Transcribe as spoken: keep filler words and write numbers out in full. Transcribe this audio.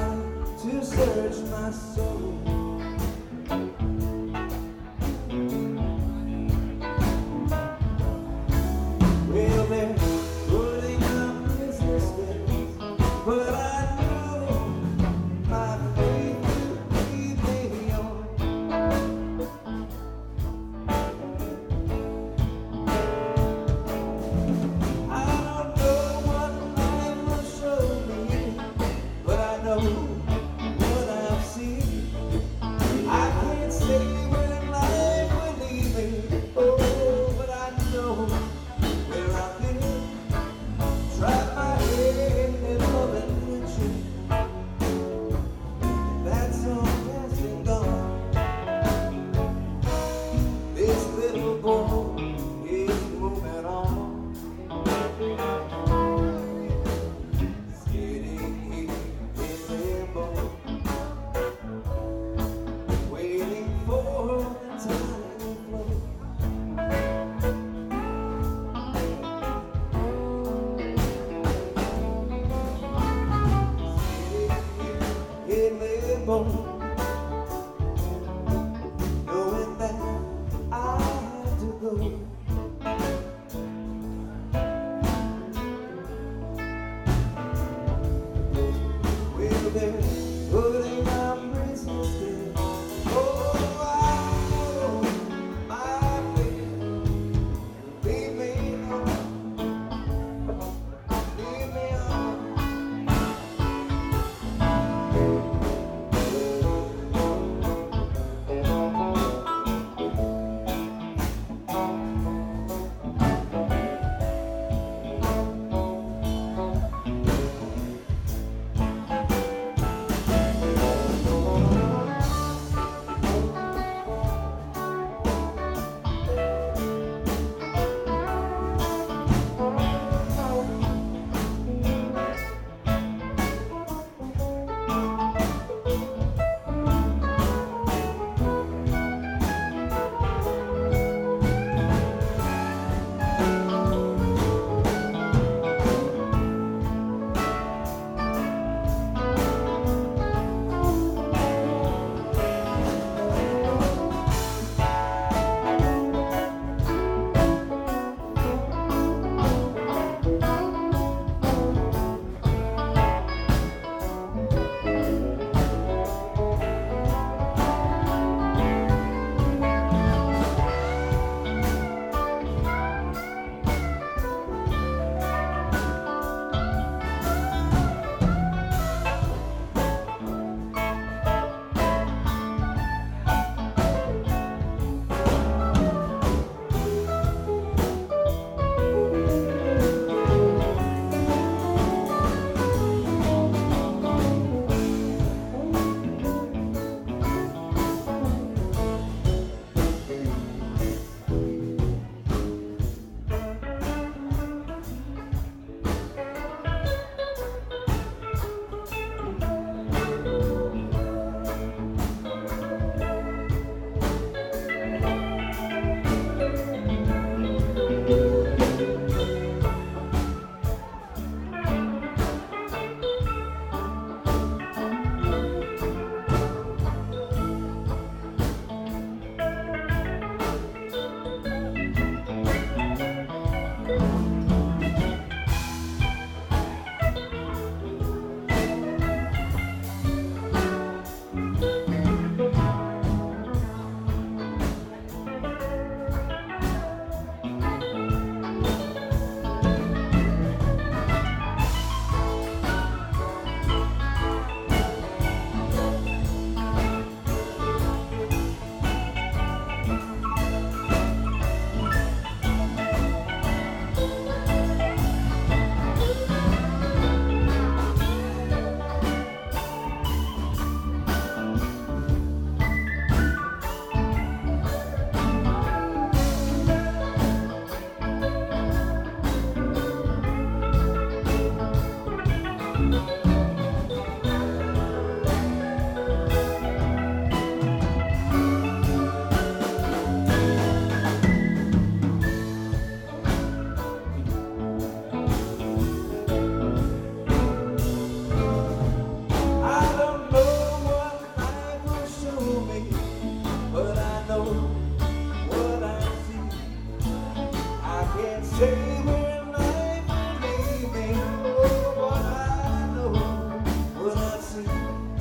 to search my soul. Well, they're putting up resistance, but I know my faith will keep me on. I don't know what life will show me, but I know what I've seen. I can't say when life will leave me, oh, but I know where I've been. Tried my head in love and riches, that's all past and gone. This little boy is moving on. Sitting here in limbo, waiting for the time to flow. In limbo, knowing that I have to go. Well, they're putting up resistance. Oh, I know my faith. Leave me alone. Leave me alone. see.